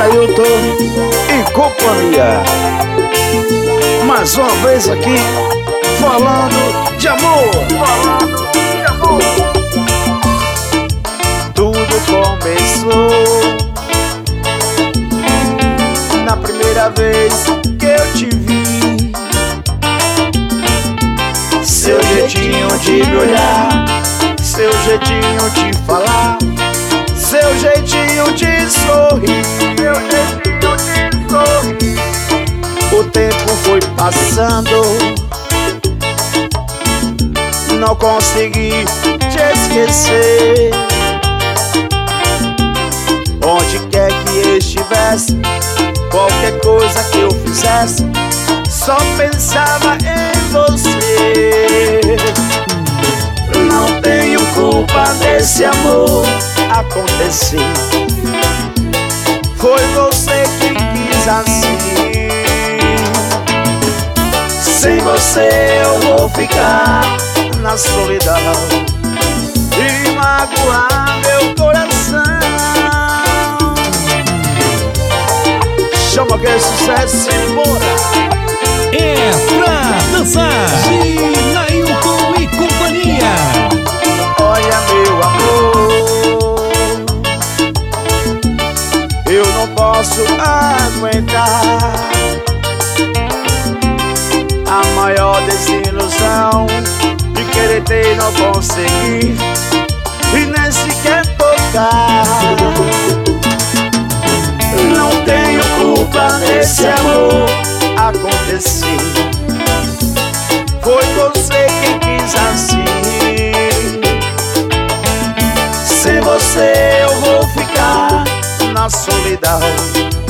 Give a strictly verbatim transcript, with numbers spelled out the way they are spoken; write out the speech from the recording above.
Nailton e companhia. Mais uma vez aqui, falando de amor. Falando de amor. Tudo começou na primeira vez que eu te vi. Seu jeitinho de me olhar, seu jeitinho de falar, seu jeitinho de sorrir, seu jeitinho de sorrir. O tempo foi passando, não consegui te esquecer. Onde quer que estivesse, qualquer coisa que eu fizesse, só pensava em você. Não tenho culpa desse amor acontecer. Foi você que quis assim. Sem você eu vou ficar na solidão e magoar meu coração. Chama que é sucesso e bora. É pra dançar de Nailton e companhia. Olha meu amor, eu não posso aguentar a maior desilusão de querer ter e não conseguir, e nem sequer tocar. Não tenho culpa desse amor acontecer. Foi você quem quis assim. Sem você eu vou ficar na solidão